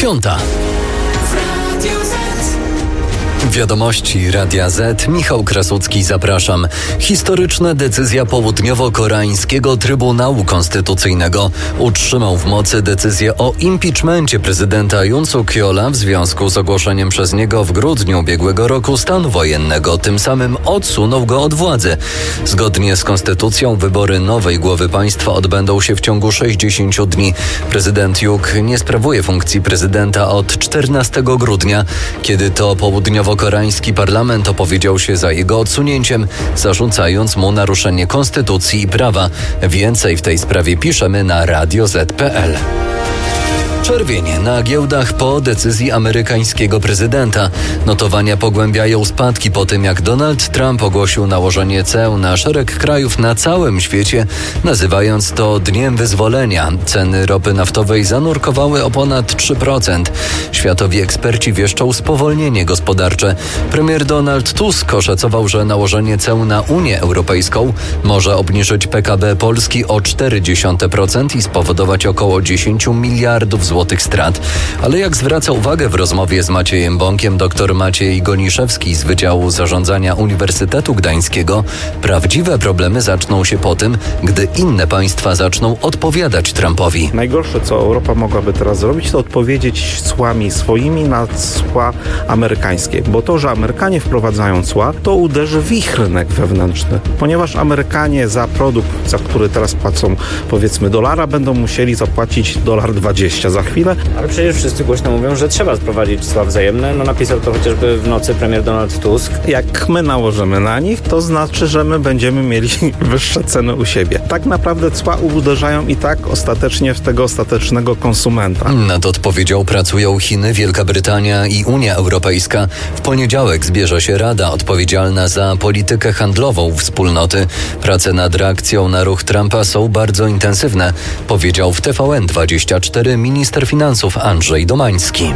10. Wiadomości Radia Z. Michał Krasucki, zapraszam. Historyczna decyzja południowo-koreańskiego Trybunału Konstytucyjnego utrzymał w mocy decyzję o impeachmencie prezydenta Yoon Suk-yeola w związku z ogłoszeniem przez niego w grudniu ubiegłego roku stanu wojennego. Tym samym odsunął go od władzy. Zgodnie z konstytucją wybory nowej głowy państwa odbędą się w ciągu 60 dni. Prezydent Yoon nie sprawuje funkcji prezydenta od 14 grudnia, kiedy to południowo-koreański parlament opowiedział się za jego odsunięciem, zarzucając mu naruszenie konstytucji i prawa. Więcej w tej sprawie piszemy na radioz.pl. Czerwień na giełdach po decyzji amerykańskiego prezydenta. Notowania pogłębiają spadki po tym, jak Donald Trump ogłosił nałożenie ceł na szereg krajów na całym świecie, nazywając to Dniem Wyzwolenia. Ceny ropy naftowej zanurkowały o ponad 3%. Światowi eksperci wieszczą spowolnienie gospodarcze. Premier Donald Tusk oszacował, że nałożenie ceł na Unię Europejską może obniżyć PKB Polski o 0,4% i spowodować około 10 miliardów złotych strat. Ale jak zwraca uwagę w rozmowie z Maciejem Bąkiem dr Maciej Goniszewski z Wydziału Zarządzania Uniwersytetu Gdańskiego, prawdziwe problemy zaczną się po tym, gdy inne państwa zaczną odpowiadać Trumpowi. Najgorsze, co Europa mogłaby teraz zrobić, to odpowiedzieć cłami swoimi na cła amerykańskie. Bo to, że Amerykanie wprowadzają cła, to uderzy w ich rynek wewnętrzny. Ponieważ Amerykanie za produkt, za który teraz płacą powiedzmy $1, będą musieli zapłacić $1.20 za chwilę. Ale przecież wszyscy głośno mówią, że trzeba wprowadzić cła wzajemne. Napisał to chociażby w nocy premier Donald Tusk. Jak my nałożymy na nich, to znaczy, że my będziemy mieli wyższe ceny u siebie. Tak naprawdę cła uderzają i tak ostatecznie w tego ostatecznego konsumenta. Nad odpowiedzią pracują Chiny, Wielka Brytania i Unia Europejska. W poniedziałek zbierze się Rada odpowiedzialna za politykę handlową wspólnoty. Prace nad reakcją na ruch Trumpa są bardzo intensywne, powiedział w TVN24 minister finansów Andrzej Domański.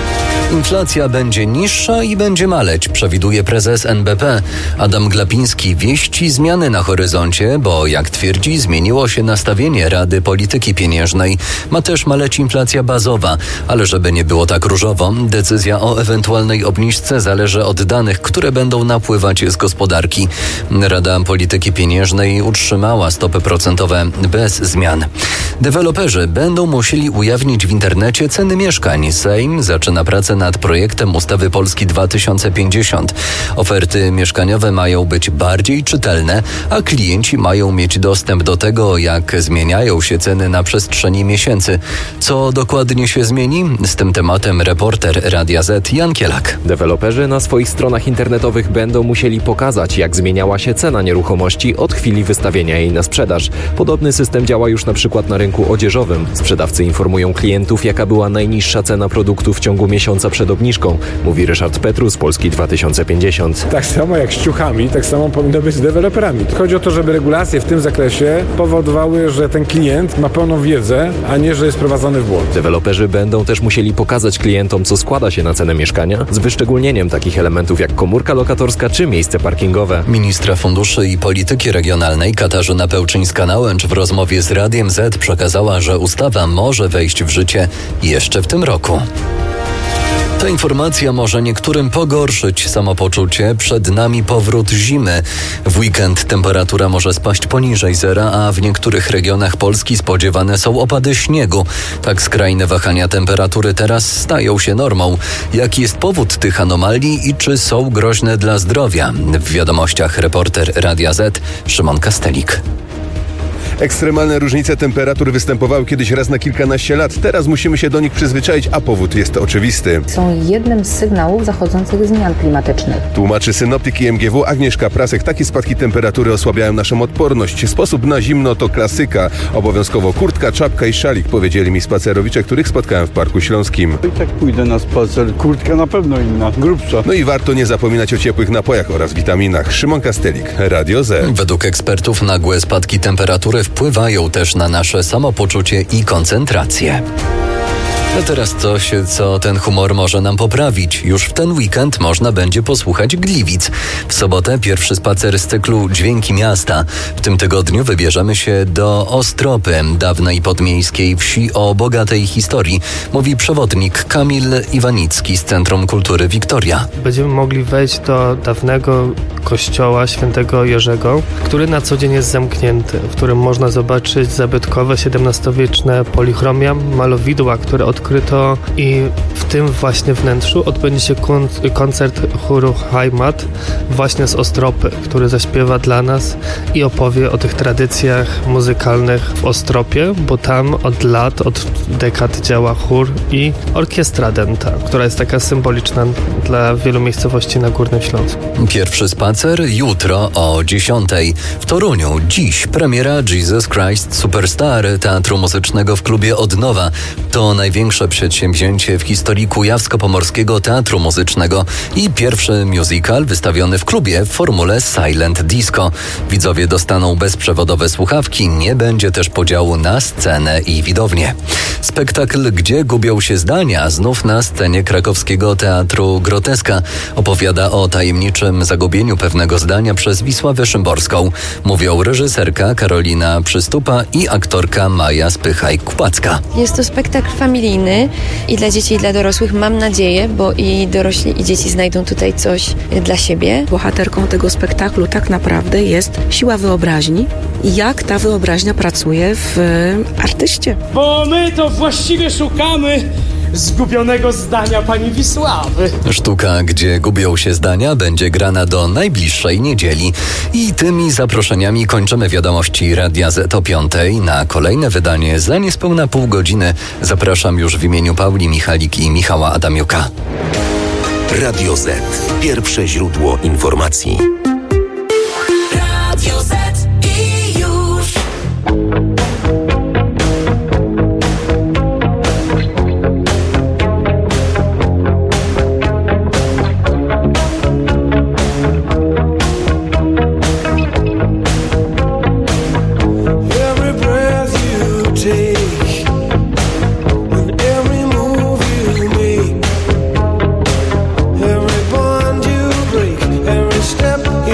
Inflacja będzie niższa i będzie maleć, przewiduje prezes NBP. Adam Glapiński wieści zmiany na horyzoncie, bo jak twierdzi, zmieniło się nastawienie Rady Polityki Pieniężnej. Ma też maleć inflacja bazowa, ale żeby nie było tak różowo, decyzja o ewentualnej obniżce zależy od danych, które będą napływać z gospodarki. Rada Polityki Pieniężnej utrzymała stopy procentowe bez zmian. Deweloperzy będą musieli ujawnić w internecie ceny mieszkań. Sejm zaczyna pracę nad projektem ustawy Polski 2050. Oferty mieszkaniowe mają być bardziej czytelne, a klienci mają mieć dostęp do tego, jak zmieniają się ceny na przestrzeni miesięcy. Co dokładnie się zmieni? Z tym tematem reporter Radia Z Jan Kielak. Deweloperzy na swoich stronach internetowych będą musieli pokazać, jak zmieniała się cena nieruchomości od chwili wystawienia jej na sprzedaż. Podobny system działa już na przykład na rynku odzieżowym. Sprzedawcy informują klientów, jaka była najniższa cena produktu w ciągu miesiąca przed obniżką, mówi Ryszard Petru z Polski 2050. Tak samo jak z ciuchami, tak samo powinno być z deweloperami. Chodzi o to, żeby regulacje w tym zakresie powodowały, że ten klient ma pełną wiedzę, a nie, że jest prowadzony w błąd. Deweloperzy będą też musieli pokazać klientom, co składa się na cenę mieszkania, z wyszczególnieniem takich elementów jak komórka lokatorska czy miejsce parkingowe. Ministra Funduszy i Polityki Regionalnej Katarzyna Pełczyńska-Nałęcz w rozmowie z Radiem Z przekazała, że ustawa może wejść w życie jeszcze w tym roku. Ta informacja może niektórym pogorszyć samopoczucie. Przed nami powrót zimy. W weekend temperatura może spaść poniżej zera, a w niektórych regionach Polski spodziewane są opady śniegu. Tak skrajne wahania temperatury teraz stają się normą. Jaki jest powód tych anomalii i czy są groźne dla zdrowia? W wiadomościach reporter Radia Z Szymon Kastelik. Ekstremalne różnice temperatur występowały kiedyś raz na kilkanaście lat. Teraz musimy się do nich przyzwyczaić, a powód jest oczywisty. Są jednym z sygnałów zachodzących zmian klimatycznych. Tłumaczy synoptyk IMGW Agnieszka Prasek. Takie spadki temperatury osłabiają naszą odporność. Sposób na zimno to klasyka. Obowiązkowo kurtka, czapka i szalik, powiedzieli mi spacerowicze, których spotkałem w Parku Śląskim. I tak pójdę na spacer. Kurtka na pewno inna, grubsza. No i warto nie zapominać o ciepłych napojach oraz witaminach. Szymon Kastelik, Radio Z. Według ekspertów nagłe spadki temperatury wpływają też na nasze samopoczucie i koncentrację. A teraz coś, co ten humor może nam poprawić. Już w ten weekend można będzie posłuchać Gliwic. W sobotę pierwszy spacer z cyklu Dźwięki Miasta. W tym tygodniu wybierzemy się do Ostropy, dawnej podmiejskiej wsi o bogatej historii, mówi przewodnik Kamil Iwanicki z Centrum Kultury Wiktoria. Będziemy mogli wejść do dawnego kościoła świętego Jerzego, który na co dzień jest zamknięty, w którym można zobaczyć zabytkowe XVII-wieczne polichromia, malowidła, które odkryto, i w tym właśnie wnętrzu odbędzie się koncert chóru Heimat właśnie z Ostropy, który zaśpiewa dla nas i opowie o tych tradycjach muzykalnych w Ostropie, bo tam od dekad działa chór i orkiestra dęta, która jest taka symboliczna dla wielu miejscowości na Górnym Śląsku. Pierwszy spacer jutro o 10:00. W Toruniu dziś premiera Jesus Christ Superstar Teatru Muzycznego w klubie Odnowa. To największe przedsięwzięcie w historii Kujawsko-Pomorskiego Teatru Muzycznego i pierwszy musical wystawiony w klubie w formule Silent Disco. Widzowie dostaną bezprzewodowe słuchawki, nie będzie też podziału na scenę i widownię. Spektakl Gdzie gubią się zdania znów na scenie krakowskiego Teatru Groteska. Opowiada o tajemniczym zagubieniu pewnego zdania przez Wisławę Szymborską. Mówią reżyserka Karolina Przystupa i aktorka Maja Spychaj-Kupacka. Jest to spektakl familijny i dla dzieci, i dla dorosłych, mam nadzieję, bo i dorośli, i dzieci znajdą tutaj coś dla siebie. Bohaterką tego spektaklu tak naprawdę jest siła wyobraźni i jak ta wyobraźnia pracuje w artyście. Bo my to właściwie szukamy zgubionego zdania pani Wisławy. Sztuka Gdzie gubią się zdania będzie grana do najbliższej niedzieli. I tymi zaproszeniami kończymy wiadomości Radia Z o 5:00. Na kolejne wydanie za niespełna pół godziny zapraszam już w imieniu Pauli Michalik i Michała Adamiuka. Radio Z. Pierwsze źródło informacji. Radio Z i już. Step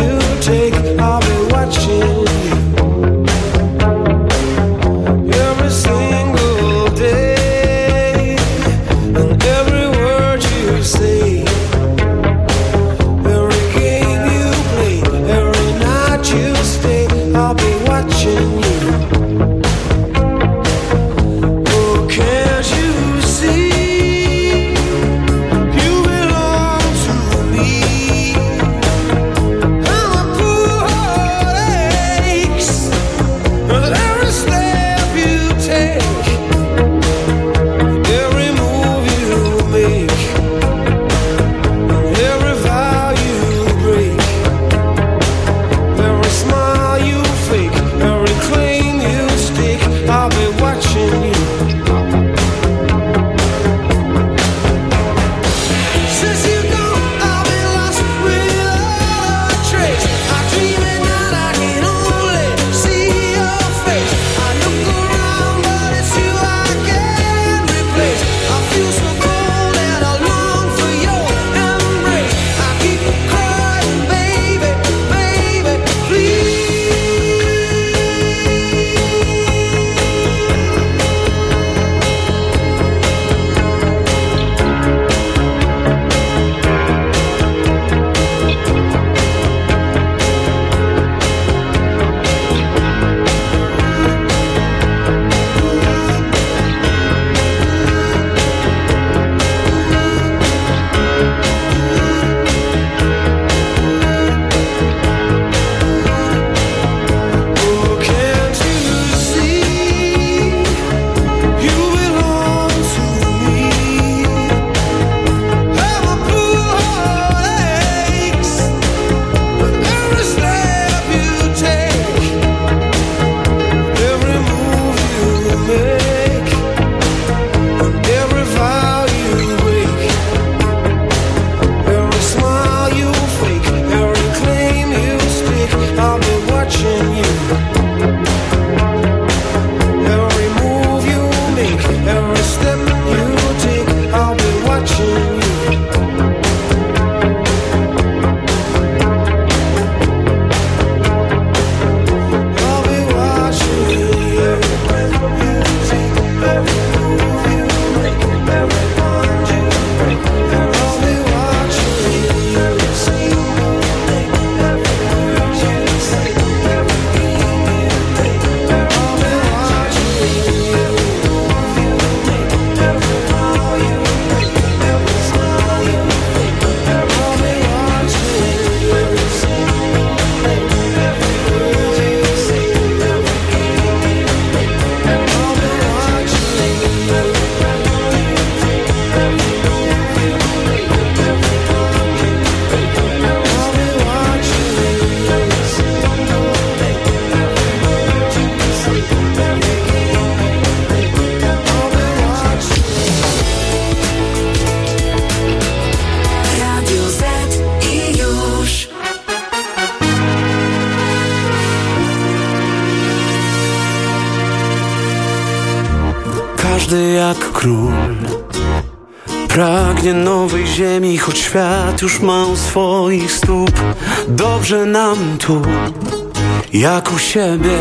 twardy jak król. Pragnie nowej ziemi, choć świat już ma u swoich stóp. Dobrze nam tu, jak u siebie.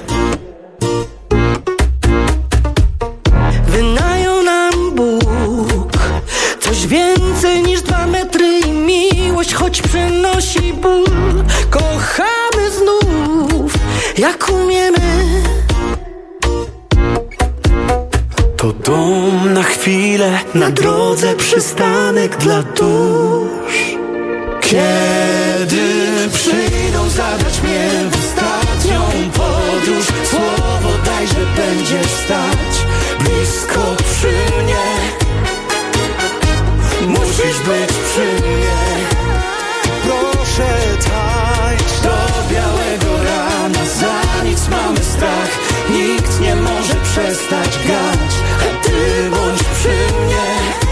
Wynajął nam Bóg coś więcej niż 2 metry i miłość, choć przynosi ból. Kochamy znów, jak umiemy. To dom na chwilę, na drodze przystanek dla dusz. Kiedy przyjdą zabrać mnie w ostatnią podróż, słowo daj, że będziesz stać blisko przy mnie. Musisz być przy mnie. Proszę tańcz do białego rana. Za nic mamy strach, nikt nie może przestać grać. A ty bądź przy mnie.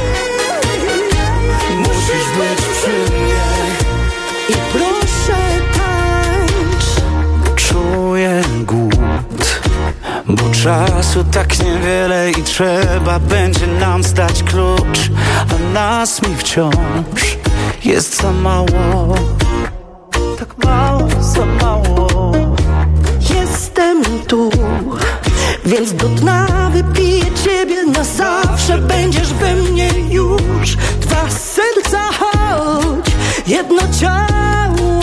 Musisz być przy mnie. I proszę tańcz. Czuję głód, bo czasu tak niewiele i trzeba będzie nam zdać klucz. A nas mi wciąż jest za mało. Tak mało, za mało. Jestem tu, więc do dna wypiję ciebie na zawsze. Będziesz we mnie już. 2 serca, choć jedno ciało.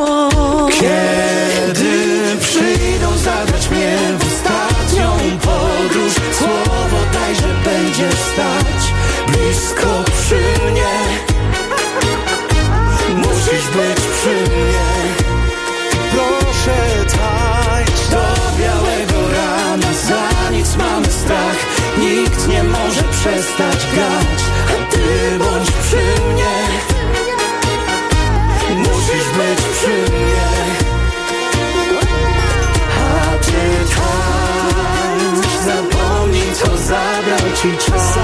Kiedy przyjdą zabrać mnie w ostatnią podróż, słowo daj, że będziesz stać blisko przy mnie. Musisz być przy mnie. Proszę tańcz do białego rana. Za nic mamy strach, nikt nie może przestać grać. A ty bądź przy mnie. Musisz być przy mnie. A ty tańcz, zapomnij co zabrał ci czas.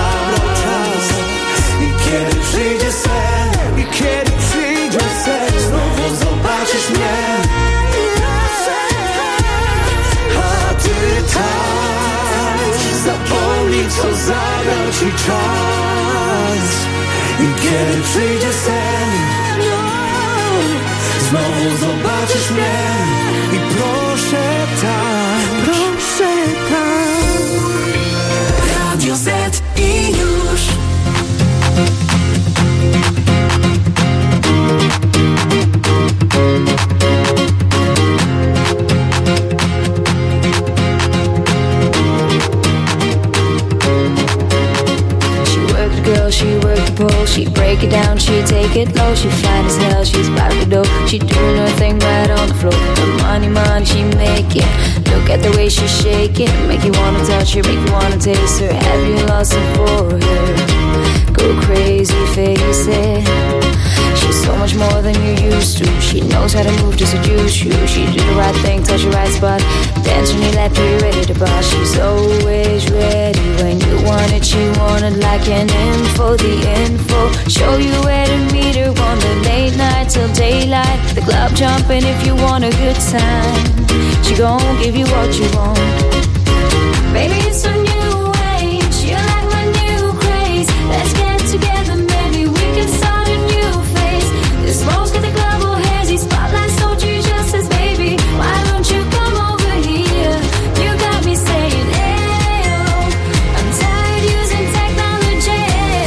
I kiedy przyjdzie sen, i kiedy przyjdzie sen, znowu zobaczysz mnie. A ty tańcz, zapomnij co zabrał ci czas. I kiedy przyjdzie sen, znowu zobaczysz mnie. I proszę tańcz, proszę tańcz. Radio Z i już. She worked the pole, she'd break it down, she'd take it low. She'd fine as hell, she's about to do. She'd doing her thing right on the floor. The money, money she making. Look at the way she's shaking. Make you wanna touch her, make you wanna taste her. Have you lost it for her? Go crazy, face it. She's so much more than you're used to. She knows how to move to seduce you. She do the right thing, touch the right spot. Dance when you left her, you're ready to boss. She's always ready when you want it. She want it like an info, the info. Show you where to meet her on the late night till daylight. The club jumping if you want a good time. She gon' give you what you want. Baby, it's a new age. You're like my new craze. Let's get together, maybe we can start a new phase. The smoke's got the club all hazy. Spotlights told you just as baby. Why don't you come over here? You got me saying, hey-oh. I'm tired using technology.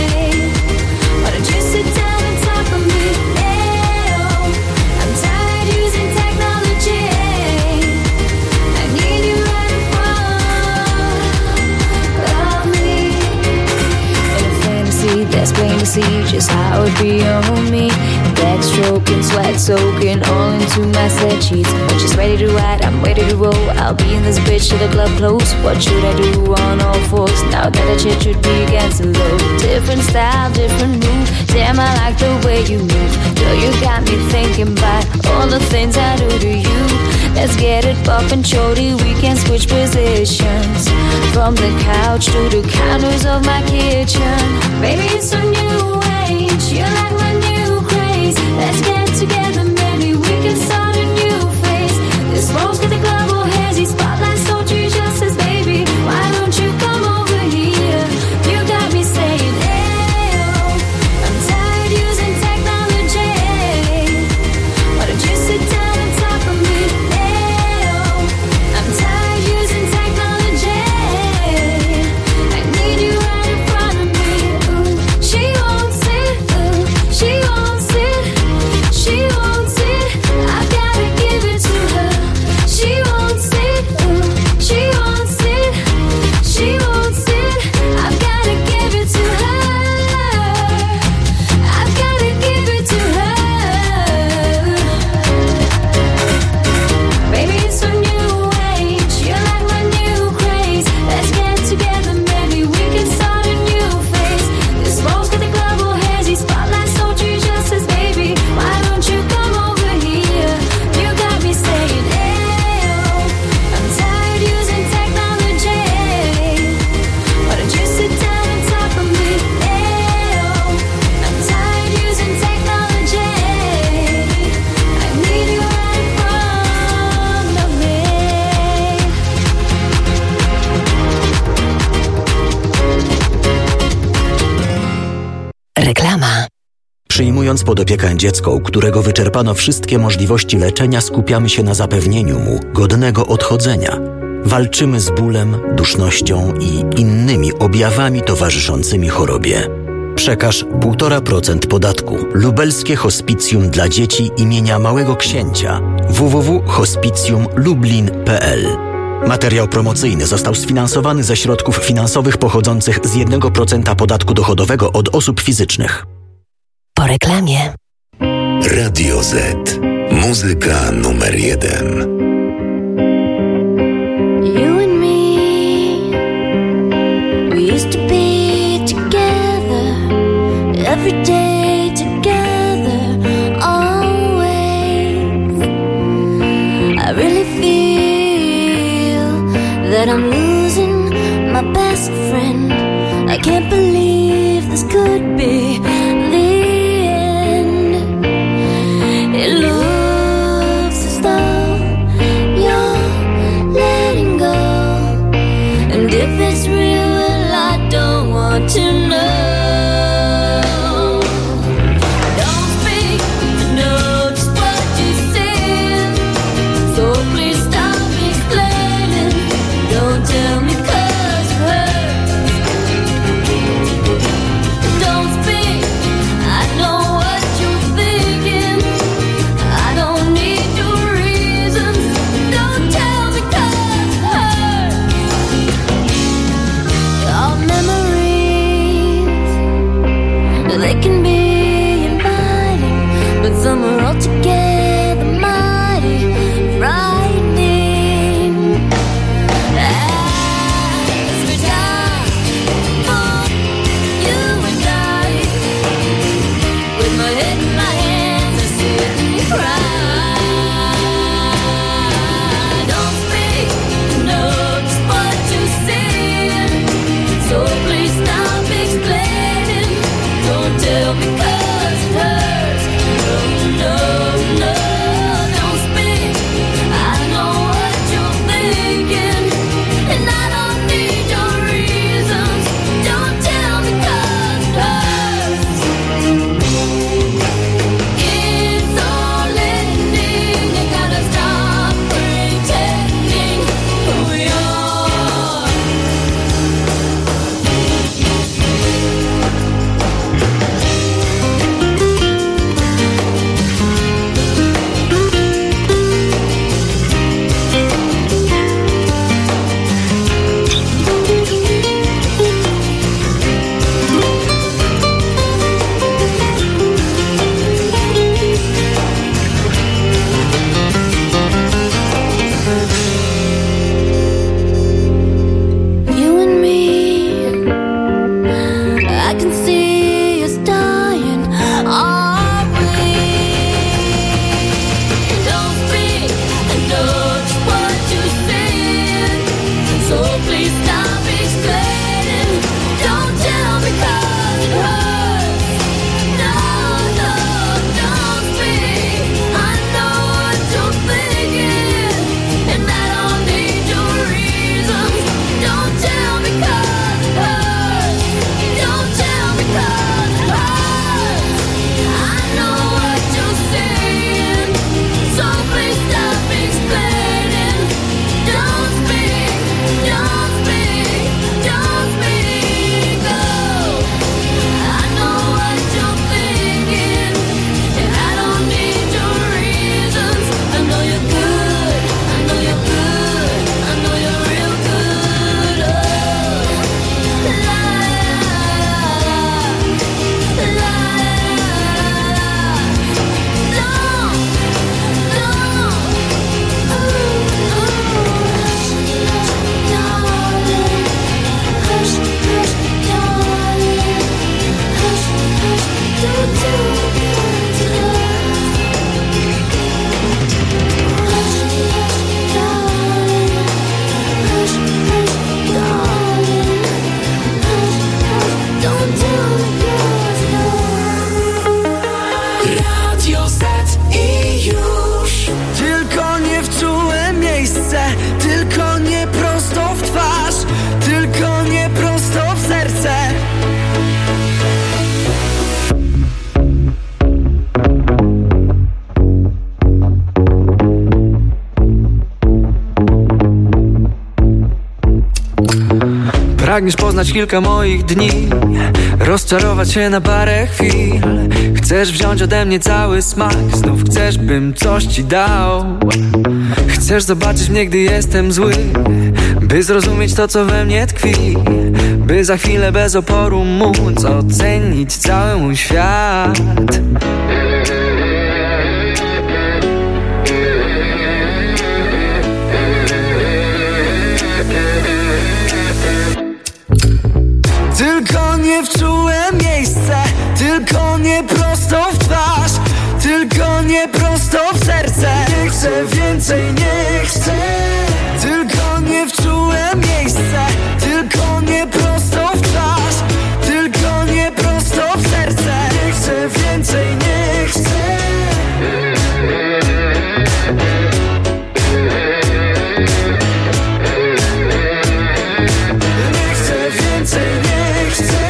Why don't you sit down and talk with me? Hey-oh. I'm tired using technology. I need you right in front of me. In a fantasy that's plain to see just how it be on me. Backstroking, sweat soaking, all into my set sheets. When she's ready to ride, I'm ready to roll. I'll be in this bitch till the club close. What should I do on all fours? Now that the shit should be against the low. Different style, different move. Damn, I like the way you move. Girl, you got me thinking about all the things I do to you. Let's get it bumpin', shorty, we can switch positions. From the couch to the counters of my kitchen. Baby, it's a new age. You're like my new craze. Let's get together, maybe we can start a new phase. This smoke's got the club all hazy. Spotlights told you just as baby. Why don't you come over here? Przyjmując pod opiekę dziecko, u którego wyczerpano wszystkie możliwości leczenia, skupiamy się na zapewnieniu mu godnego odchodzenia. Walczymy z bólem, dusznością i innymi objawami towarzyszącymi chorobie. Przekaż 1,5% podatku. Lubelskie Hospicjum dla Dzieci imienia Małego Księcia. www.hospicjumlublin.pl. Materiał promocyjny został sfinansowany ze środków finansowych pochodzących z 1% podatku dochodowego od osób fizycznych. Po reklamie. Radio Z. Muzyka numer 1. You and me, we used to be together, every day together, always. I really feel that I'm losing my best friend. I can't believe this could be the end. It looks as though you're letting go, and if it's real, well, I don't want to know. Don't speak, I know just what you said, so please stop explaining. Don't tell me 'cause it hurts. Don't speak, Pragniesz poznać kilka moich dni, rozczarować się na parę chwil. Chcesz wziąć ode mnie cały smak, znów chcesz, bym coś ci dał. Chcesz zobaczyć mnie, gdy jestem zły, by zrozumieć to, co we mnie tkwi, by za chwilę bez oporu móc ocenić cały mój świat. Tylko nie w czułe miejsce, tylko nie prosto w twarz, tylko nie prosto w serce. Nie chcę więcej, nie chcę. Tylko nie w czułe miejsce, tylko nie prosto w twarz, tylko nie prosto w serce. Nie chcę więcej, nie chcę. Nie chcę więcej, nie chcę.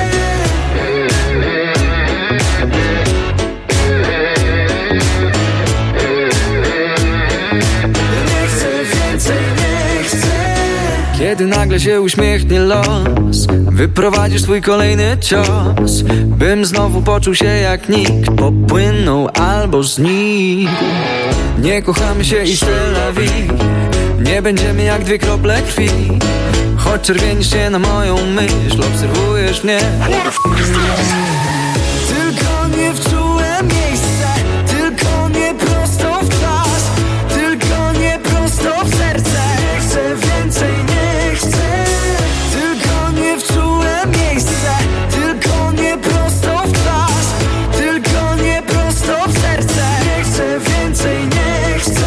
Nie chcę więcej, nie chcę. Kiedy nagle się uśmiechnie los, wyprowadzisz twój kolejny cios, bym znowu poczuł się jak nikt, popłynął albo znikł. Nie kochamy się i c'est la vie, nie będziemy jak dwie krople krwi. Choć czerwienisz się na moją myśl, obserwujesz mnie. Tylko nie w czułe miejsce, tylko nie prosto w twarz, tylko nie prosto w serce. Nie chcę więcej, nie chcę. Tylko nie w czułe miejsce, tylko nie prosto w twarz, tylko nie prosto w serce. Nie chcę więcej, nie chcę.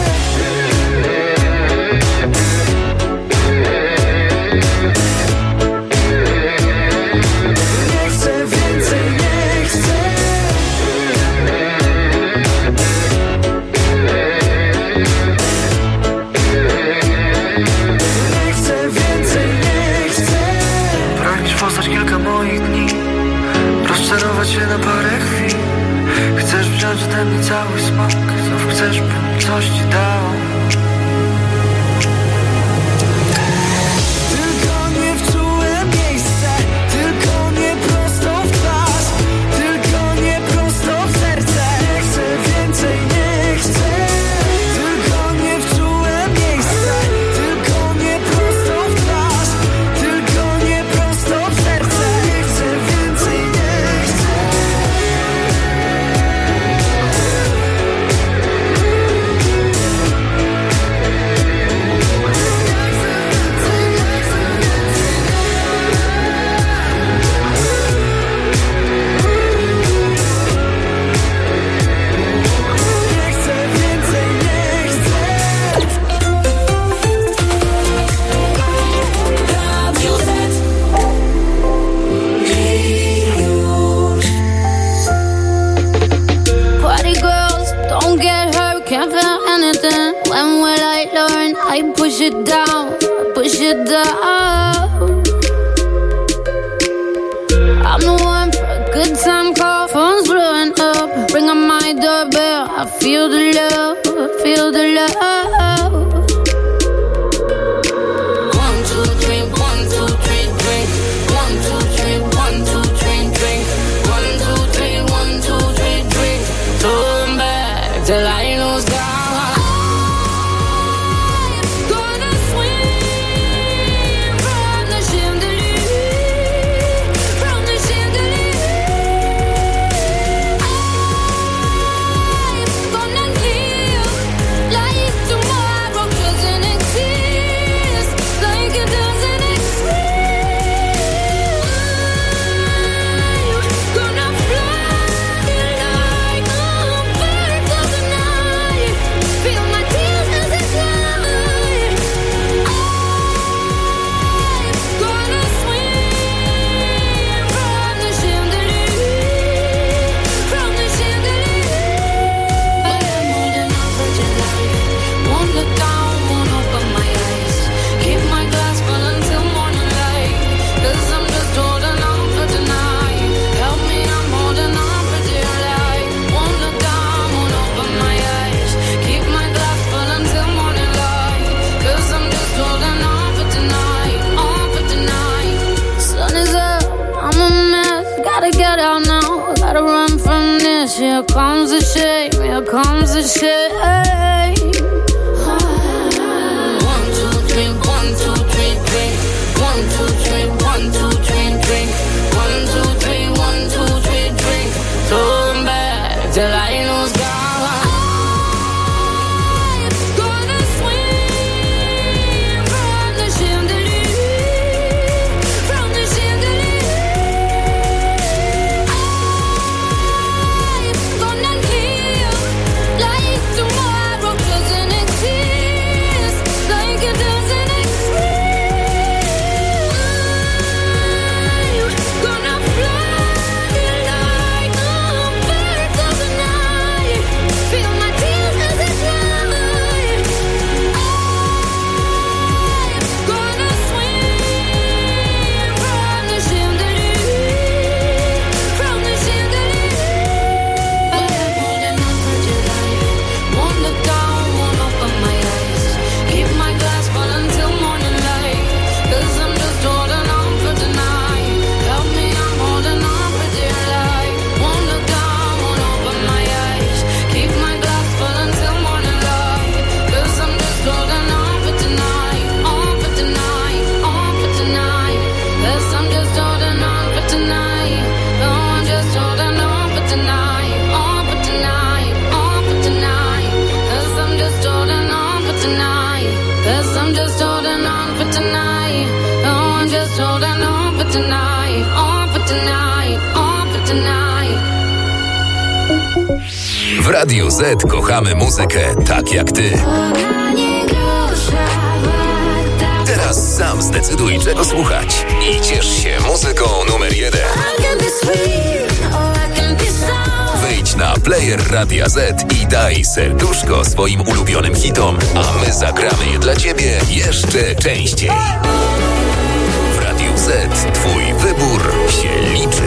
Nie chcę więcej, nie chcę. Nie chcę więcej, nie chcę. Pragniesz poznać kilka moich dni, rozczarować się na parę chwil. Chcesz wziąć ode mnie cały smak, znów chcesz, bym coś ci dał. Tylko nie w czułe miejsce, tylko nie prosto w twarz, tylko nie prosto w serce. Nie chcę więcej, nie chcę. Tylko nie w czułe miejsce, tylko nie prosto w twarz, tylko nie prosto w serce. Nie chcę więcej, nie chcę. Nie chcę więcej, nie chcę. Radio Z. Party girls, don't get hurt, can't feel anything. When will I learn? I push it down, push it down. I'm the one for a good time call, phone's blowing up. Ring on my doorbell, I feel the love, feel the love. 1, 2, 3, 1, 2, 3, drink. 1, 2, 3, 1, 2, 3, drink. 1, 2, 3, 1, 2, 3, drink. Turn back till I lose God. Gonna swim from the chandelier, from the chandelier. I'm gonna live like here comes the shame, here comes the shame. 1, 2, 3, 1, 2, 3, drink. 1, 2, 3, 1, 2, 3, drink. 1, 2, 3, 1, 2, 3, drink. Turn back till I lose God. W Radiu Z kochamy muzykę tak jak ty. Teraz sam zdecyduj, czego słuchać i ciesz się muzyką numer 1. Wejdź na player Radia Z i daj serduszko swoim ulubionym hitom, a my zagramy je dla ciebie jeszcze częściej. W Radiu Z twój wybór się liczy.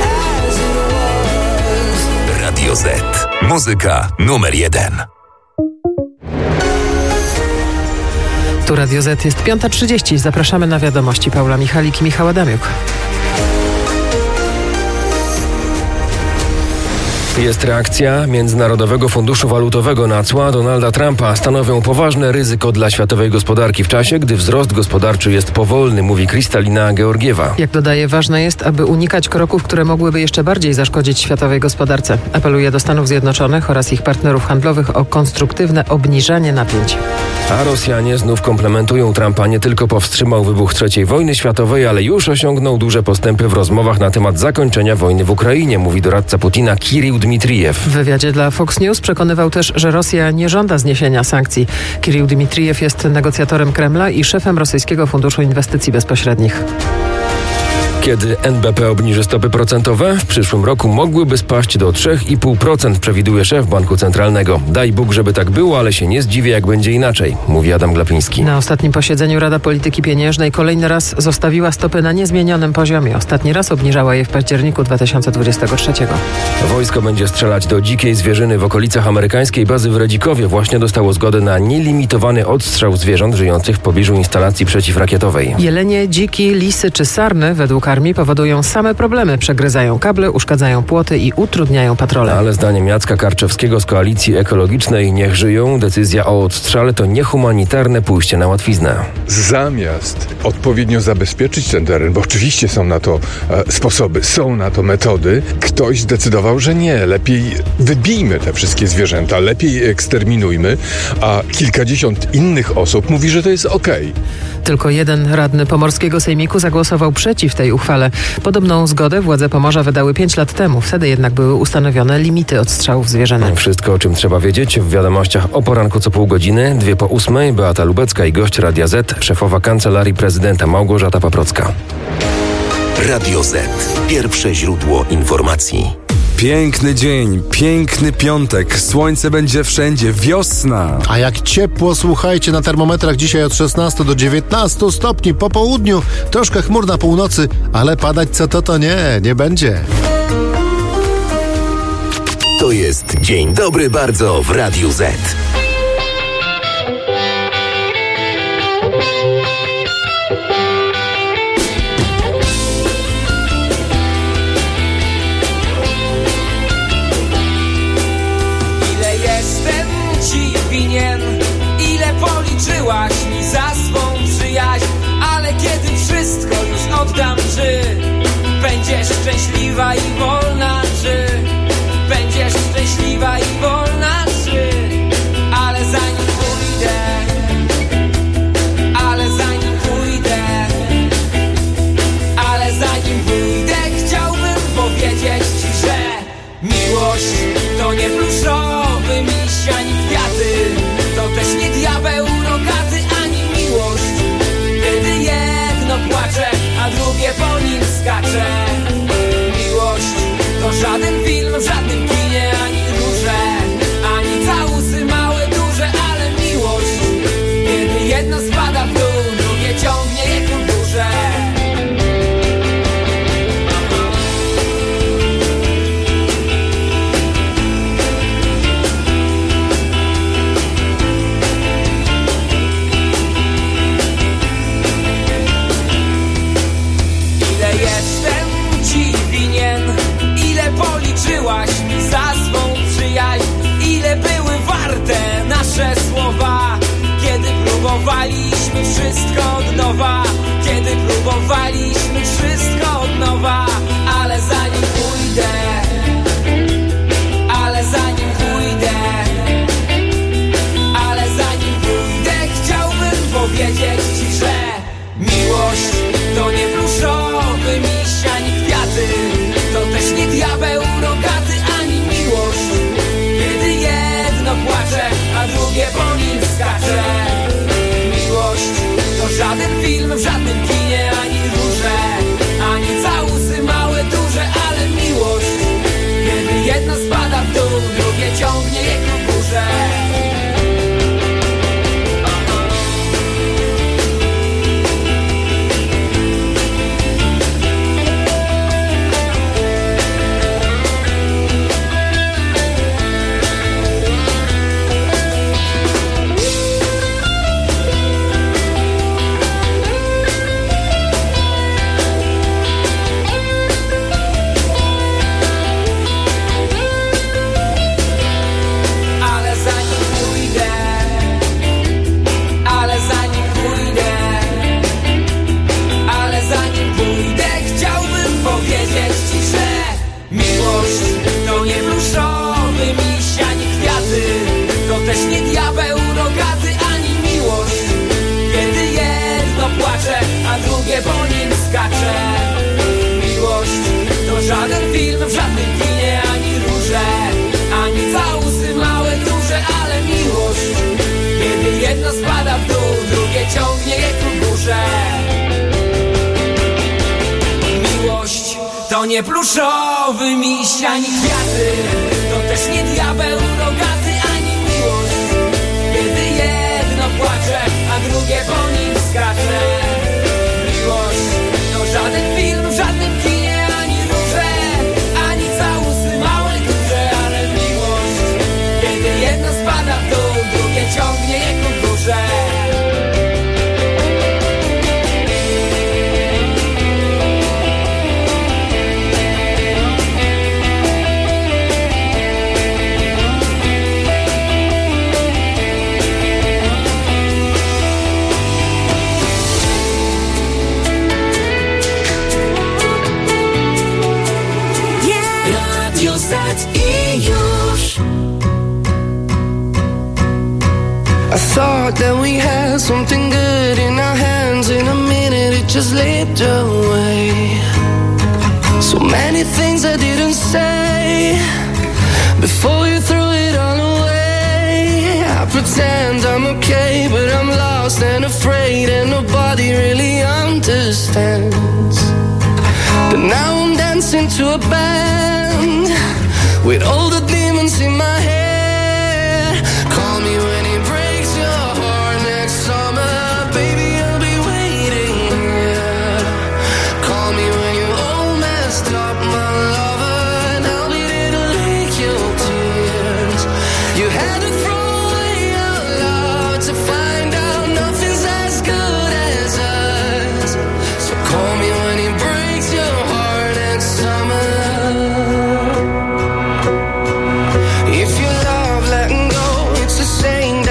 Radio Z. Muzyka numer 1. Tu Radio Z, jest 5:30. Zapraszamy na wiadomości. Paula Michalik i Michał Adamiuk. Jest reakcja Międzynarodowego Funduszu Walutowego na cła Donalda Trumpa. Stanowią poważne ryzyko dla światowej gospodarki w czasie, gdy wzrost gospodarczy jest powolny, mówi Kristalina Georgiewa. Jak dodaje, ważne jest, aby unikać kroków, które mogłyby jeszcze bardziej zaszkodzić światowej gospodarce. Apeluje do Stanów Zjednoczonych oraz ich partnerów handlowych o konstruktywne obniżanie napięć. A Rosjanie znów komplementują Trumpa. Nie tylko powstrzymał wybuch III wojny światowej, ale już osiągnął duże postępy w rozmowach na temat zakończenia wojny w Ukrainie, mówi doradca Putina Kirill Dmitrijew. W wywiadzie dla Fox News przekonywał też, że Rosja nie żąda zniesienia sankcji. Kirill Dmitrijew jest negocjatorem Kremla i szefem Rosyjskiego Funduszu Inwestycji Bezpośrednich. Kiedy NBP obniży stopy procentowe, w przyszłym roku mogłyby spaść do 3,5%, przewiduje szef Banku Centralnego. Daj Bóg, żeby tak było, ale się nie zdziwię, jak będzie inaczej, mówi Adam Glapiński. Na ostatnim posiedzeniu Rada Polityki Pieniężnej kolejny raz zostawiła stopy na niezmienionym poziomie. Ostatni raz obniżała je w październiku 2023. Wojsko będzie strzelać do dzikiej zwierzyny w okolicach amerykańskiej bazy w Redzikowie. Właśnie dostało zgodę na nielimitowany odstrzał zwierząt żyjących w pobliżu instalacji przeciwrakietowej. Jelenie, dziki, lisy czy sarny według armii powodują same problemy. Przegryzają kable, uszkadzają płoty i utrudniają patrole. Ale zdaniem Jacka Karczewskiego z Koalicji Ekologicznej Niech Żyją, decyzja o odstrzale to niehumanitarne pójście na łatwiznę. Zamiast odpowiednio zabezpieczyć ten teren, bo oczywiście są na to sposoby, są na to metody, ktoś zdecydował, że nie, lepiej wybijmy te wszystkie zwierzęta, lepiej je eksterminujmy, a kilkadziesiąt innych osób mówi, że to jest okej. Tylko jeden radny Pomorskiego Sejmiku zagłosował przeciw tej uchwale. Podobną zgodę władze Pomorza wydały 5 lat temu. Wtedy jednak były ustanowione limity odstrzałów zwierzyny. Wszystko, o czym trzeba wiedzieć w wiadomościach o poranku co pół godziny. 2:08. Beata Lubecka i gość Radia Z, szefowa Kancelarii Prezydenta Małgorzata Paprocka. Radio Z. Pierwsze źródło informacji. Piękny dzień, piękny piątek, słońce będzie wszędzie, wiosna. A jak ciepło, słuchajcie, na termometrach dzisiaj od 16 do 19 stopni, po południu troszkę chmur na północy, ale padać co to nie będzie. To jest Dzień Dobry Bardzo w Radiu Z. oddam. Czy będziesz szczęśliwa i wolna? Czy będziesz szczęśliwa i wolna? Czy ale zanim pójdę, ale zanim pójdę, ale zanim pójdę, chciałbym powiedzieć ci, że miłość to nie pluszowy miś ani kwiaty, to też nie diabeł rogaty, ani miłość, kiedy jedno płacze, a drugie po nim skacze. Miłość to żaden film w żadnym kinie, ani róże, ani całusy małe, duże, ale miłość, kiedy jedno spada w dół, drugie ciągnie je ku górze. Policzyłaś mi za swą przyjaźń, ile były warte nasze słowa, kiedy próbowaliśmy wszystko od nowa, kiedy próbowaliśmy wszystko od nowa, ale zanim pójdę, ale zanim pójdę, ale zanim pójdę, chciałbym powiedzieć ci, że miłość to nie pluszowy miś ani kwiaty, to też nie diabeł rogaty, ani miłość, kiedy jedno płacze, a drugie po nim skacze. Miłość to żaden film w żadnym kinie, ani róże, ani całusy małe, duże, ale miłość, kiedy jedno spada w dół, drugie ciągnie je ku górze. Też nie diabeł rogaty, ani miłość, kiedy jedno płacze, a drugie po nim skacze. Miłość to żaden film w żadnym kinie, ani róże, ani całusy małe, duże, ale miłość, kiedy jedno spada w dół, drugie ciągnie je ku górze. Miłość to nie pluszowy miś, ani kwiaty, to też nie diabeł rogaty, kiedy jedno płacze, a drugie po nim skacze. Miłość to żaden film w żadnym kinie, ani róże, ani całusy małe, duże, ale miłość, kiedy jedno spada w dół, drugie ciągnie je ku górze. I thought that we had something good in our hands. In a minute it just slipped away. So many things I didn't say before you threw it all away. I pretend I'm okay, but I'm lost and afraid, and nobody really understands. But now I'm dancing to a band with all the demons in my head. Call me when it breaks your heart next summer, baby, I'll be waiting here. Call me when you're all messed up, my lover, and I'll be there to lick your tears. You had to throw away your love to find out nothing's as good as us. So call me when it breaks your heart next summer. If you love letting go, it's the same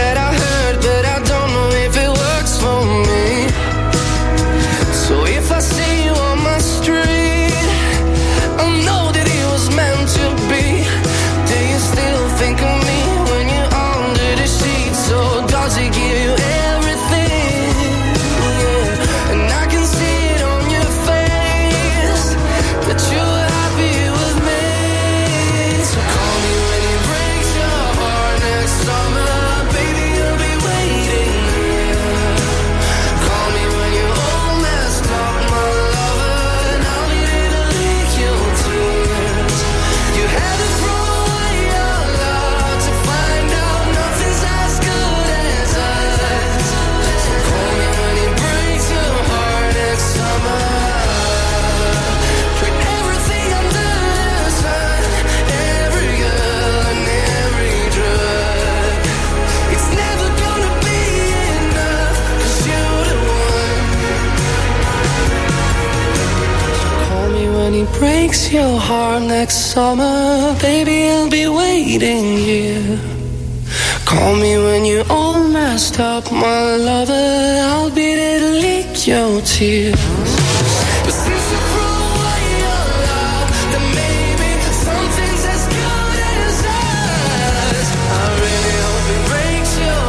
breaks your heart next summer, baby, I'll be waiting here. Call me when you're all messed up, my lover, I'll be there to lick your tears. But since you threw away your love, then maybe something's as good as us. I really hope it breaks your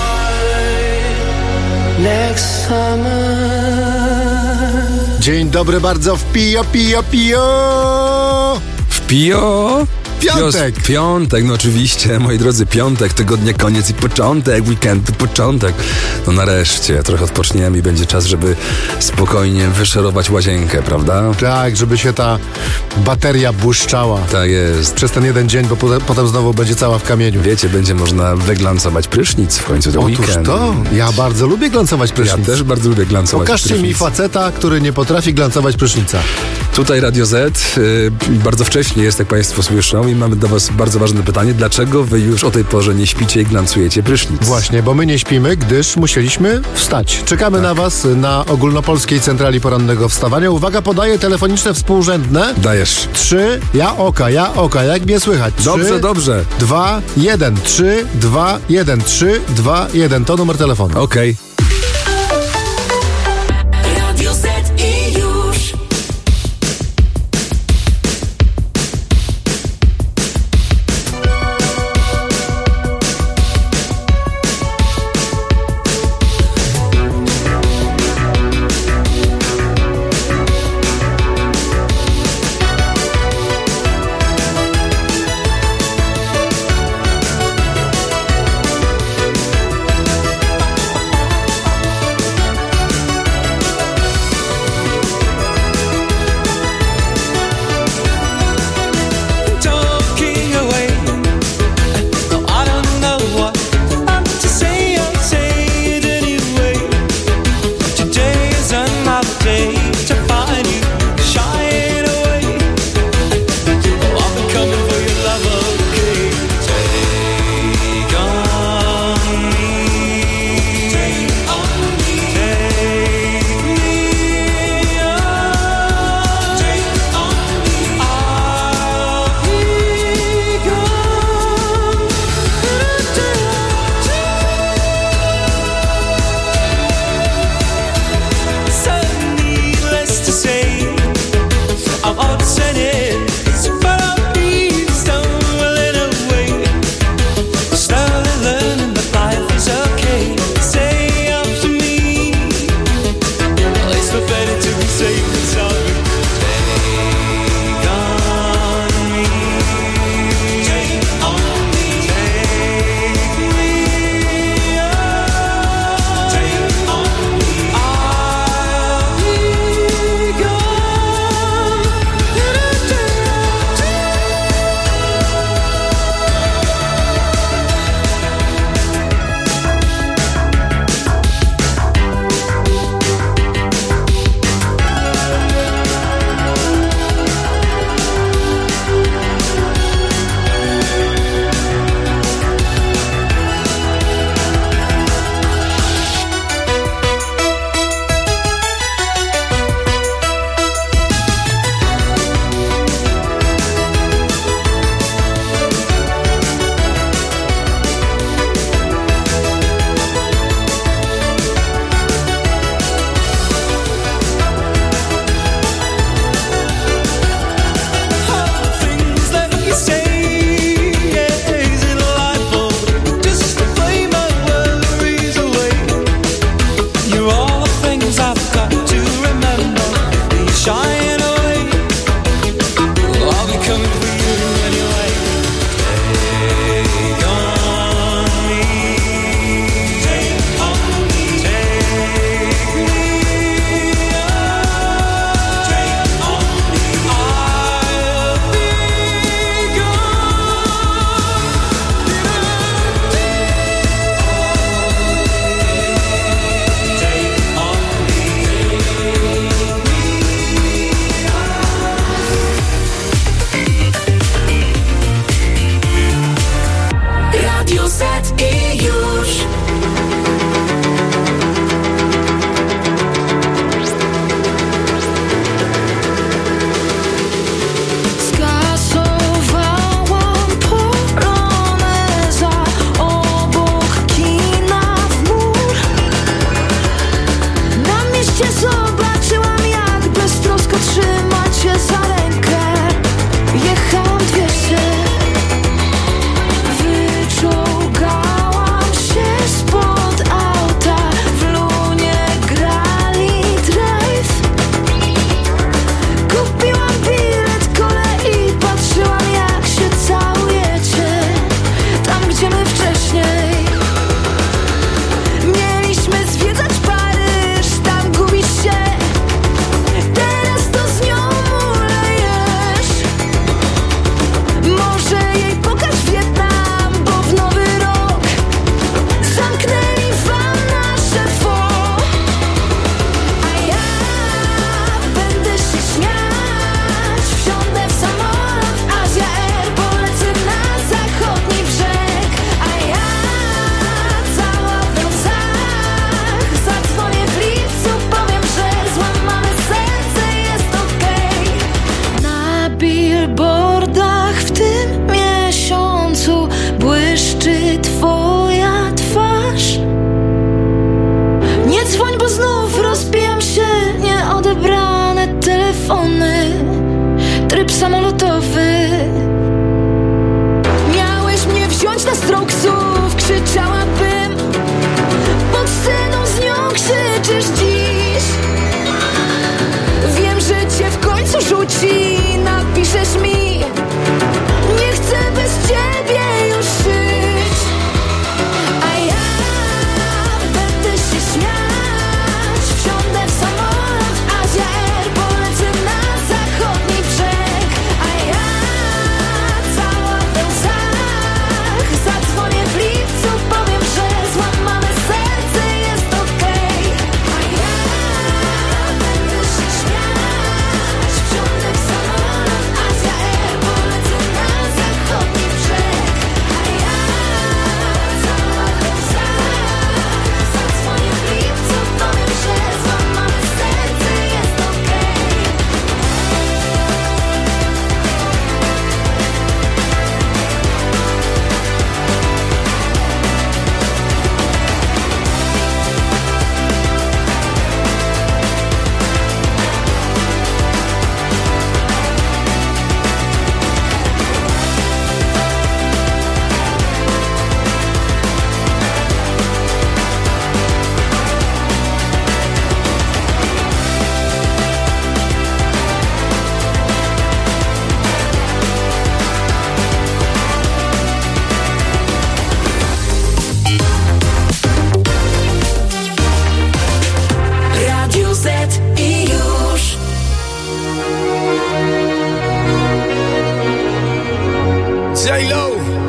heart next summer. Dzień dobry bardzo w Pio. W Pio? Piątek. Piątek, no oczywiście, moi drodzy, piątek, tygodnia koniec i początek, weekendu początek. No nareszcie, trochę odpoczniemy i będzie czas, żeby spokojnie wyszerować łazienkę, prawda? Tak, żeby się ta bateria błyszczała. Tak jest. Przez ten jeden dzień, bo potem znowu będzie cała w kamieniu. Wiecie, będzie można wyglancować prysznic w końcu do weekend. Otóż to, ja bardzo lubię glancować prysznic. Ja też bardzo lubię glancować Pokażcie prysznic. mi faceta, który nie potrafi glancować prysznica. Tutaj Radio Z, bardzo wcześnie jest, jak Państwo słyszą, i mamy do Was bardzo ważne pytanie. Dlaczego Wy już o tej porze nie śpicie i glancujecie prysznic? Właśnie, bo my nie śpimy, gdyż musieliśmy wstać. Czekamy na Was na Ogólnopolskiej Centrali Porannego Wstawania. Uwaga, podaję telefoniczne współrzędne. Dajesz. 3, ja oka, jak mnie słychać? 3, Dobrze. 2, 1, 3, 2, 1, 3, 2, 1. To numer telefonu. Okej. Radio Z i już.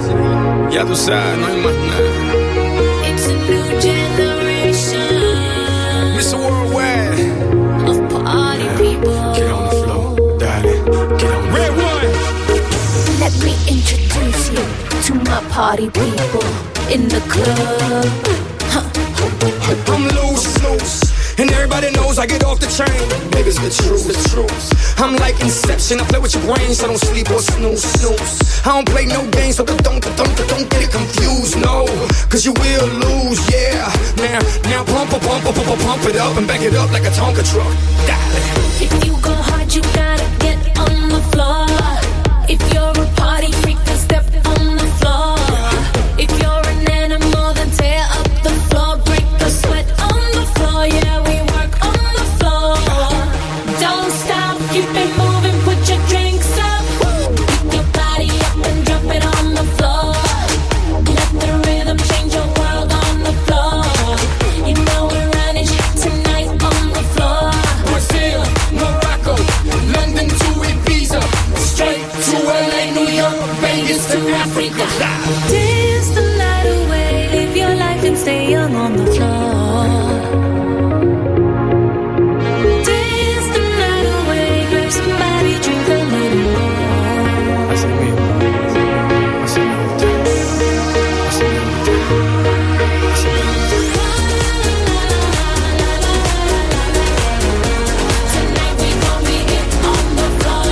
Ya tú sabes, no hay más nada. It's a new generation. Mr. Worldwide. Of party people. Get on the floor, darling. Get on the Red one. Let me introduce you to my party people in the club. I'm loose. And everybody knows I get off the train. Baby, it's the truth. I'm like Inception. I play with your brains. I don't sleep or snooze. I don't play no games, so don't get it confused. No, cause you will lose, yeah. Now pump it up and back it up like a Tonka truck. If you go hard, you gotta get on the floor. If you're a party freak, then step on the floor. If you're an animal, then tear up the floor. Break the sweat on the floor, yeah, we work on the floor. Don't stop, keep it moving, put your drinks up. Pick your body up and drop it on the floor. Let the rhythm change your world on the floor. You know we're running tonight on the floor. Brazil, Morocco, London to Ibiza, straight to LA, New York, Vegas to Africa. Dance the night away, live your life and stay young on the floor. Dance the night away, grab somebody, drink a little more. Así mismo. Tonight we gon' be it on the floor.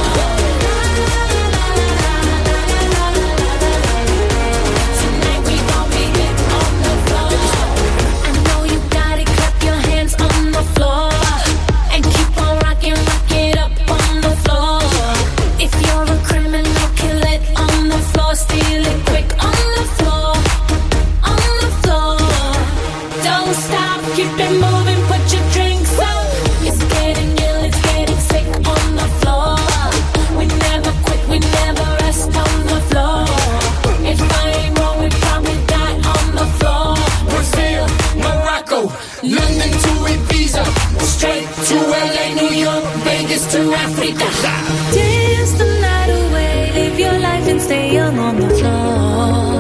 Tonight we gon' be it on the floor. I know you got it, clap your hands on the floor. And keep on rocking, rock it up on the floor. If you're a criminal, kill it on the floor. Steal it quick on the floor. On the floor. Don't stop, keep it moving, put your drinks up. It's getting ill, it's getting sick on the floor. We never quit, we never rest on the floor. If I ain't wrong, we probably die on the floor. Brazil, Morocco, London to Ibiza, straight to LA, New York, Vegas to Africa. Dance the night away, live your life and stay young on the floor.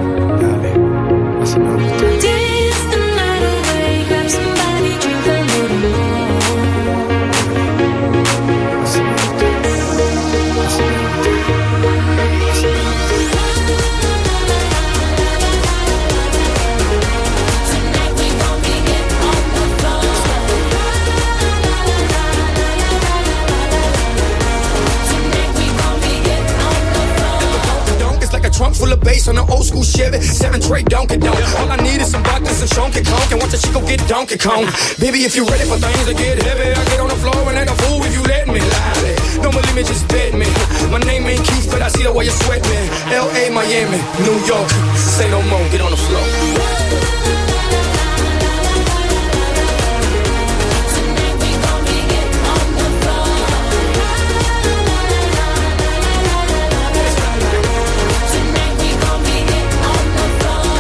Dance the night away, grab somebody, drink a little more. Tonight we gon' be it on the floor. Tonight we gon' be it on the floor. It's like a trunk full of bass on an old school Chevy 7 tray Donkey Donk. All I need is some vodka, some Donkey Kong. And watch a chico get Donkey Kong. Baby, if you ready for things to get heavy, I get on the floor and act a fool if you let me. Lie. Don't believe me, just bet me. My name ain't Keith, but I see the way you sweat me. L.A., Miami, New York. Say no more, get on the floor. Tonight we gon' be it on the floor. Tonight we gon' be it on the floor.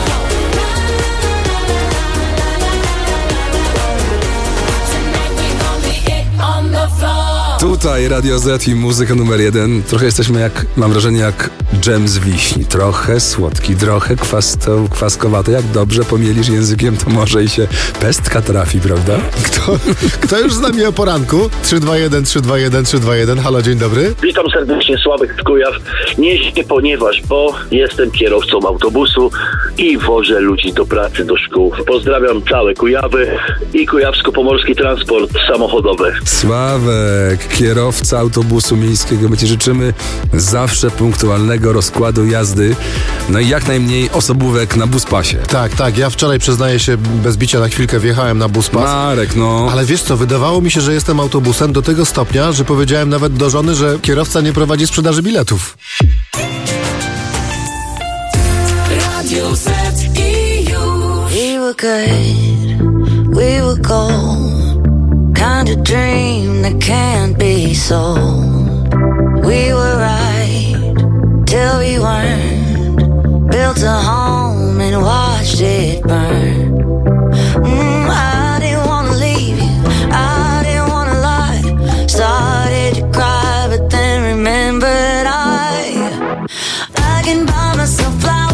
Tonight we gon' be it on the floor. Tutaj Radio Z i muzyka numer 1. Trochę jesteśmy jak, mam wrażenie, jak dżem z wiśni. Trochę słodki, trochę kwaskowaty. Jak dobrze pomielisz językiem, to może i się pestka trafi, prawda? Kto już z nami o poranku? 321. Halo, dzień dobry. Witam serdecznie, Sławek z Kujaw. Nie, ponieważ, bo jestem kierowcą autobusu i wożę ludzi do pracy, do szkół. Pozdrawiam całe Kujawy i kujawsko-pomorski transport samochodowy. Sławek, kierowca autobusu miejskiego. My ci życzymy zawsze punktualnego rozkładu jazdy. No i jak najmniej osobówek na buspasie. Tak. Ja wczoraj, przyznaję się, bez bicia na chwilkę wjechałem na buspas. Marek, no. Ale wiesz co, wydawało mi się, że jestem autobusem do tego stopnia, że powiedziałem nawet do żony, że kierowca nie prowadzi sprzedaży biletów. Radio Z i już. We were good, we were gold. Kind of dream that can't be sold. We were right till we weren't. Built a home and watched it burn. I didn't wanna leave you, I didn't wanna lie. Started to cry, but then remembered I can buy myself flowers.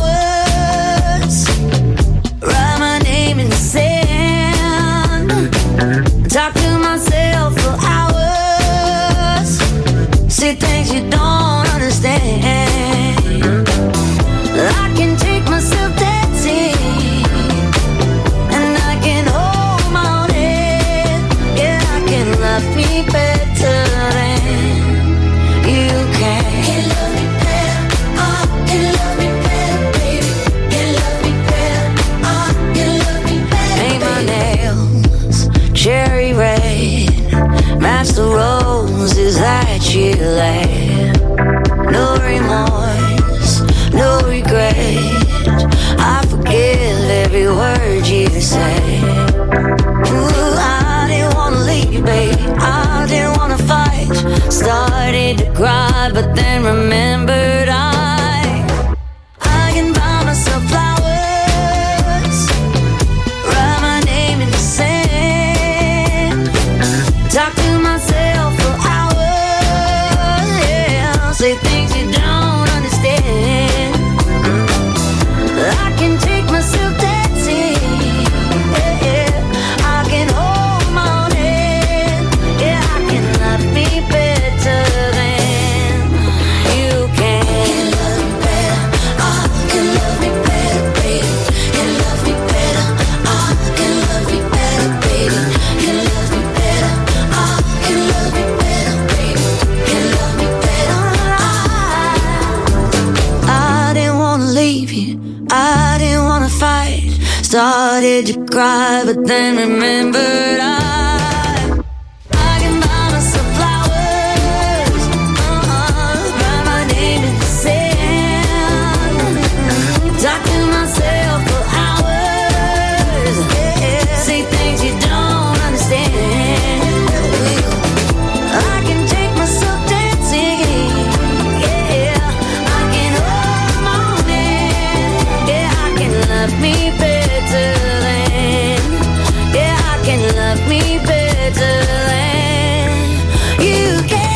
last. No remorse, no regret. I forgive every word you say. Ooh, I didn't wanna leave, babe. I didn't wanna fight. Started to cry, but then remembered I can buy myself flowers, write my name in the sand, talk to myself for hours, yeah, say things you don't understand. I can take myself dancing, yeah, I can hold my own hand, yeah, I can love me better than you can. Can love me better, I can love me better, baby. Can love me better, I can love me better, baby. Can love me better, I can love me better, baby. Can love me better, I didn't wanna leave you, I didn't wanna fight. Started to cry, but then remembered I can buy myself flowers, write my name in the sand, talk to myself for hours, yeah, say things you don't understand. I can take myself dancing, yeah, I can hold my own hand, yeah, I can love me better than, yeah, I can love me better than you can.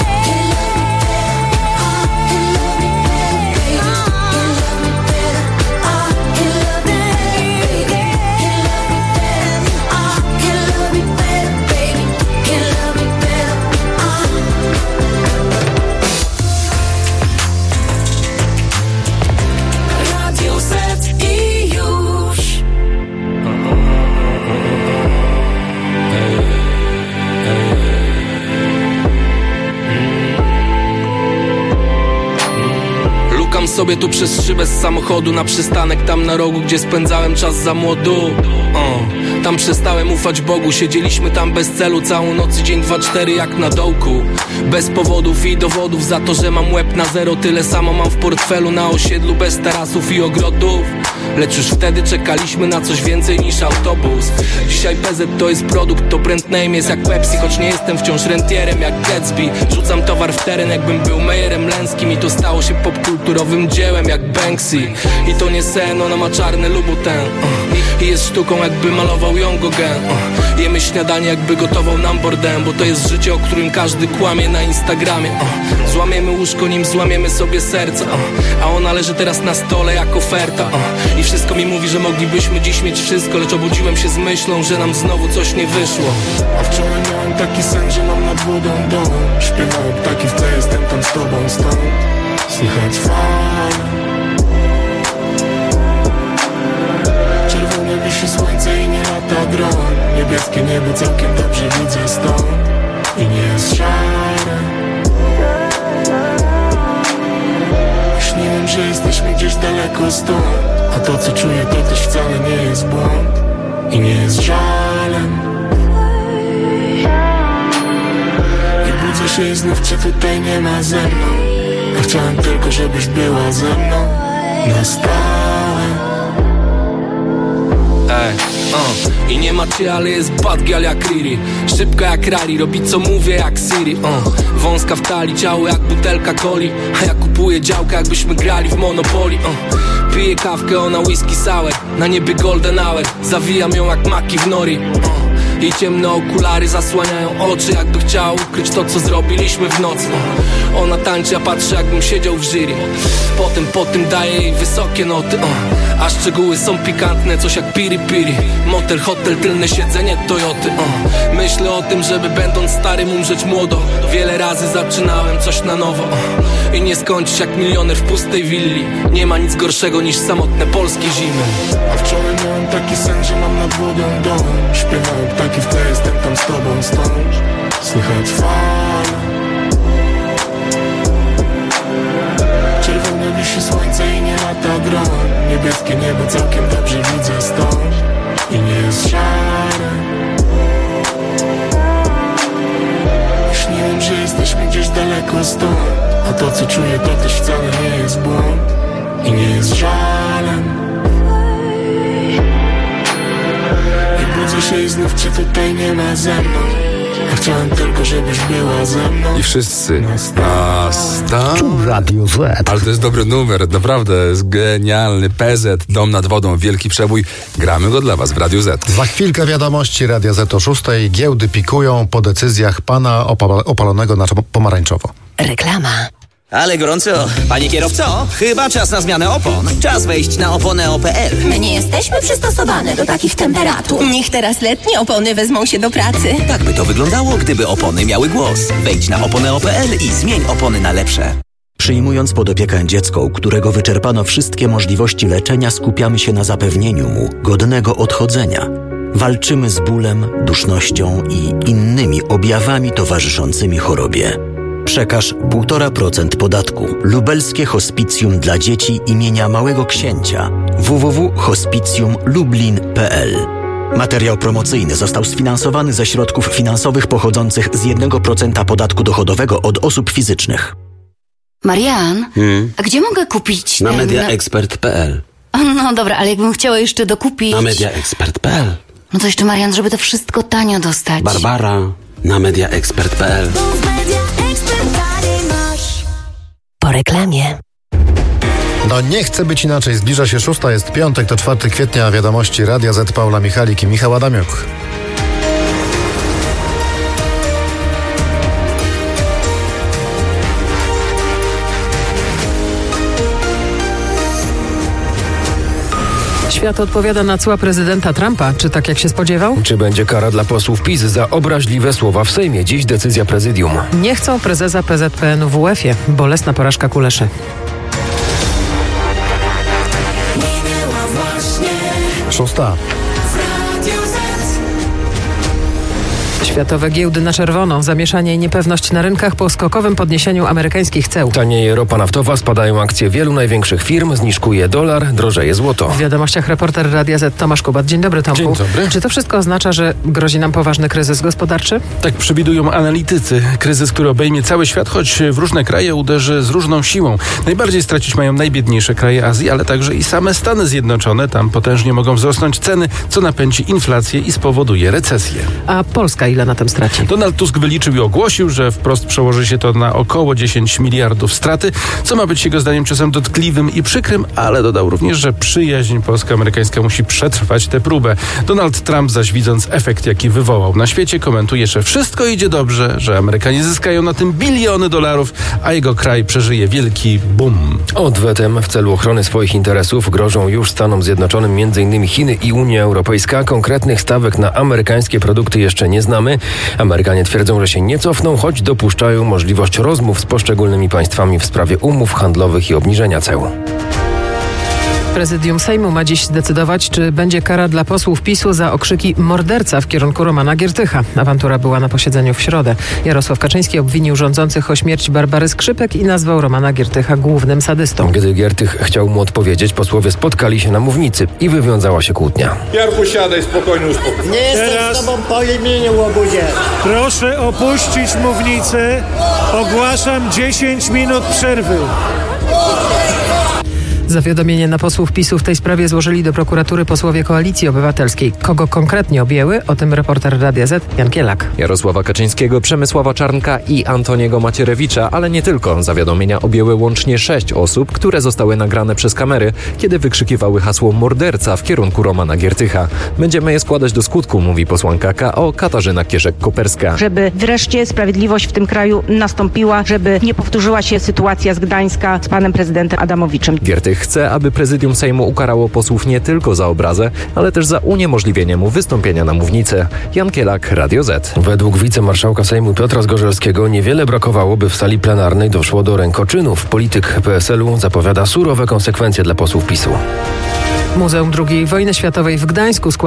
Radio Z i już. Lukam sobie tu przez szybę z samochodu na przystanek, tam na rogu, gdzie spędzałem czas za młodu. Tam przestałem ufać Bogu, siedzieliśmy tam bez celu całą noc i dzień 2-4 jak na dołku. Bez powodów i dowodów za to, że mam łeb na zero. Tyle samo mam w portfelu na osiedlu, bez tarasów i ogrodów. Lecz już wtedy czekaliśmy na coś więcej niż autobus. Dzisiaj PZ to jest produkt, to brand name jest jak Pepsi. Choć nie jestem wciąż rentierem jak Gatsby. Rzucam towar w teren jakbym był Mejerem Lęskim. I to stało się popkulturowym dziełem jak Banksy. I to nie sen, ona ma czarny Louboutin i jest sztuką jakby malował ją Gauguin. Jemy śniadanie jakby gotował nam Bourdain. Bo to jest życie, o którym każdy kłamie na Instagramie. Złamiemy łóżko, nim złamiemy sobie serca. A ona leży teraz na stole jak oferta. I wszystko mi mówi, że moglibyśmy dziś mieć wszystko. Lecz obudziłem się z myślą, że nam znowu coś nie wyszło. A wczoraj miałem taki sen, że mam nad wodą dom. Śpiewały ptaki w tle, jestem tam z tobą, stąd słychać fale. Czerwone wisi słońce i nie lata dron. Niebieskie niebo całkiem dobrze widzę stąd i nie jest szare. Śniłem, że jesteśmy gdzieś daleko stąd, a to co czuję to też wcale nie jest błąd i nie jest żalem. I budzę się i znów cię tutaj nie ma ze mną. Ja chciałem tylko, żebyś była ze mną na stałe. I nie ma cię, ale jest bad girl jak Riri. Szybka jak Rari, robi co mówię jak Siri. Wąska w talii, ciało jak butelka coli. A ja kupuję działkę jakbyśmy grali w Monopoly. Piję kawkę, ona whisky sour. Na niebie golden hour, zawijam ją jak maki w nori. Jej ciemne okulary zasłaniają oczy, jakby chciała ukryć to, co zrobiliśmy w nocy. Ona tańczy, a patrzę, jakbym siedział w jury. Po tym daję jej wysokie noty. A szczegóły są pikantne, coś jak piri piri. Motel, hotel, tylne siedzenie Toyoty. Myślę o tym, żeby będąc starym umrzeć młodo. Wiele razy zaczynałem coś na nowo i nie skończyć jak milioner w pustej willi. Nie ma nic gorszego niż samotne polskie zimy. A wczoraj miałem taki sen, że mam nad wodą dom. Śpiewały ptaki w tle, jestem tam z tobą, stąd słychać fale. Czerwone wisi słońce i nie lata dron. Niebieskie niebo całkiem dobrze widzę stąd i nie jest szare. Śniłem, że jesteśmy gdzieś daleko stąd, a to co czuję to też wcale nie jest błąd i nie jest żalem. I budzę się i znów cię tutaj nie ma ze mną, a chciałem tylko, żebyś była ze mną. I wszyscy Tu Radio Z. Ale to jest dobry numer, naprawdę jest genialny. PZ, Dom nad wodą, wielki przebój. Gramy go dla was w Radiu Z. Za chwilkę wiadomości Radia Z o 6. Giełdy pikują po decyzjach pana opalonego na pomarańczowo. Reklama. Ale gorąco. Panie kierowco, chyba czas na zmianę opon. Czas wejść na oponeo.pl. My nie jesteśmy przystosowane do takich temperatur. Niech teraz letnie opony wezmą się do pracy. Tak by to wyglądało, gdyby opony miały głos. Wejdź na oponeo.pl i zmień opony na lepsze. Przyjmując pod opiekę dziecko, u którego wyczerpano wszystkie możliwości leczenia, skupiamy się na zapewnieniu mu godnego odchodzenia. Walczymy z bólem, dusznością i innymi objawami towarzyszącymi chorobie. Przekaż 1,5% podatku. Lubelskie Hospicjum dla dzieci imienia Małego Księcia. www.hospicjumlublin.pl. Materiał promocyjny został sfinansowany ze środków finansowych pochodzących z 1% podatku dochodowego od osób fizycznych. Marian, a gdzie mogę kupić Na ten... mediaexpert.pl. No dobra, ale jakbym chciała jeszcze dokupić... Na mediaexpert.pl. No to jeszcze, Marian, żeby to wszystko tanio dostać. Barbara, na mediaexpert.pl. Po reklamie. No nie chce być inaczej. Zbliża się 6. Jest piątek, to 4 kwietnia. Wiadomości Radia Z. Paula Michalik i Michał Adamiuk. Świat odpowiada na cła prezydenta Trumpa. Czy tak jak się spodziewał? Czy będzie kara dla posłów PiS za obraźliwe słowa w Sejmie? Dziś decyzja prezydium. Nie chcą prezesa PZPN-u w UEFA. Bolesna porażka Kuleszy. Minęła właśnie 6. Światowe giełdy na czerwono. Zamieszanie i niepewność na rynkach po skokowym podniesieniu amerykańskich ceł. Tanieje ropa naftowa, spadają akcje wielu największych firm, zniżkuje dolar, drożeje złoto. W wiadomościach reporter Radia Z Tomasz Kubat. Dzień dobry, Tomku. Dzień dobry. Czy to wszystko oznacza, że grozi nam poważny kryzys gospodarczy? Tak przewidują analitycy. Kryzys, który obejmie cały świat, choć w różne kraje uderzy z różną siłą. Najbardziej stracić mają najbiedniejsze kraje Azji, ale także i same Stany Zjednoczone. Tam potężnie mogą wzrosnąć ceny, co napędzi inflację i spowoduje recesję. A Polska ile na tym straci? Donald Tusk wyliczył i ogłosił, że wprost przełoży się to na około 10 miliardów straty, co ma być jego zdaniem czasem dotkliwym i przykrym, ale dodał również, że przyjaźń polsko-amerykańska musi przetrwać tę próbę. Donald Trump zaś, widząc efekt, jaki wywołał na świecie, komentuje, że wszystko idzie dobrze, że Amerykanie zyskają na tym biliony dolarów, a jego kraj przeżyje wielki boom. Odwetem w celu ochrony swoich interesów grożą już Stanom Zjednoczonym m.in. Chiny i Unia Europejska. Konkretnych stawek na amerykańskie produkty jeszcze nie znamy. Amerykanie twierdzą, że się nie cofną, choć dopuszczają możliwość rozmów z poszczególnymi państwami w sprawie umów handlowych i obniżenia ceł. Prezydium Sejmu ma dziś zdecydować, czy będzie kara dla posłów PiS-u za okrzyki morderca w kierunku Romana Giertycha. Awantura była na posiedzeniu w środę. Jarosław Kaczyński obwinił rządzących o śmierć Barbary Skrzypek i nazwał Romana Giertycha głównym sadystą. Gdy Giertych chciał mu odpowiedzieć, posłowie spotkali się na mównicy i wywiązała się kłótnia. Jarku, siadaj, spokojnie, uspokój. Nie jestem z tobą po imieniu, łobuzie. Proszę opuścić mównicę. Ogłaszam 10 minut przerwy. Zawiadomienie na posłów PiS-u w tej sprawie złożyli do prokuratury posłowie Koalicji Obywatelskiej. Kogo konkretnie objęły? O tym reporter Radia Z Jan Kielak. Jarosława Kaczyńskiego, Przemysława Czarnka i Antoniego Macierewicza, ale nie tylko. Zawiadomienia objęły łącznie 6 osób, które zostały nagrane przez kamery, kiedy wykrzykiwały hasło morderca w kierunku Romana Giertycha. Będziemy je składać do skutku, mówi posłanka KO Katarzyna Kieszek-Koperska. Żeby wreszcie sprawiedliwość w tym kraju nastąpiła, żeby nie powtórzyła się sytuacja z Gdańska z panem prezydentem Adamowiczem. Giertych chce, aby prezydium Sejmu ukarało posłów nie tylko za obrazę, ale też za uniemożliwienie mu wystąpienia na mównicę. Jan Kielak, Radio Z. Według wicemarszałka Sejmu Piotra Zgorzelskiego niewiele brakowało, by w sali plenarnej doszło do rękoczynów. Polityk PSL-u zapowiada surowe konsekwencje dla posłów PiS-u. Muzeum II wojny światowej w Gdańsku